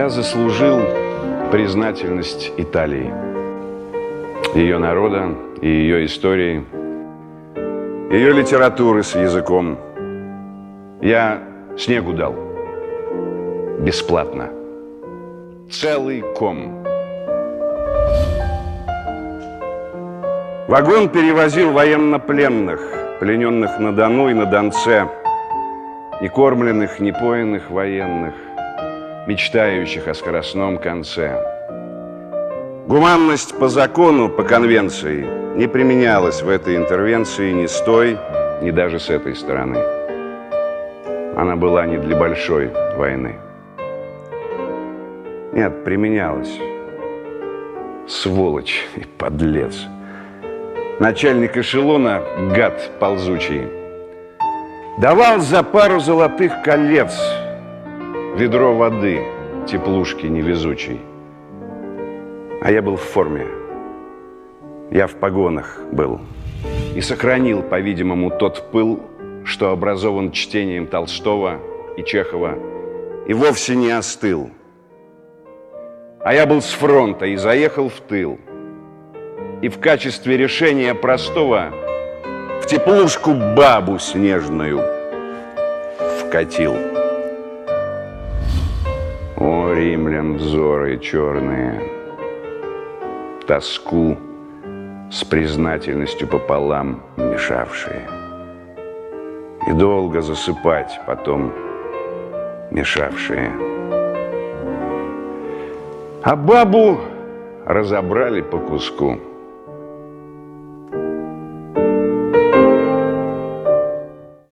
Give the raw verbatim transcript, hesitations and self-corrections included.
Я заслужил признательность Италии, ее народа и ее истории, ее литературы с языком. Я снегу дал бесплатно, целый ком. Вагон перевозил военнопленных, плененных на Дону и на Донце, не кормленных, не поенных военных, мечтающих о скоростном конце. Гуманность по закону, по конвенции не применялась в этой интервенции ни с той, ни даже с этой стороны. Она была не для большой войны. Нет, применялась. Сволочь и подлец. Начальник эшелона, гад ползучий, давал за пару золотых колец ведро воды теплушки невезучей. А я был в форме. Я в погонах был. И сохранил, по-видимому, тот пыл, что образован чтением Толстого и Чехова, и вовсе не остыл. А я был с фронта и заехал в тыл. И в качестве решения простого в теплушку бабу снежную вкатил. О, римлян, взоры черные, тоску с признательностью пополам мешавшие, и долго засыпать потом мешавшие. А бабу разобрали по куску.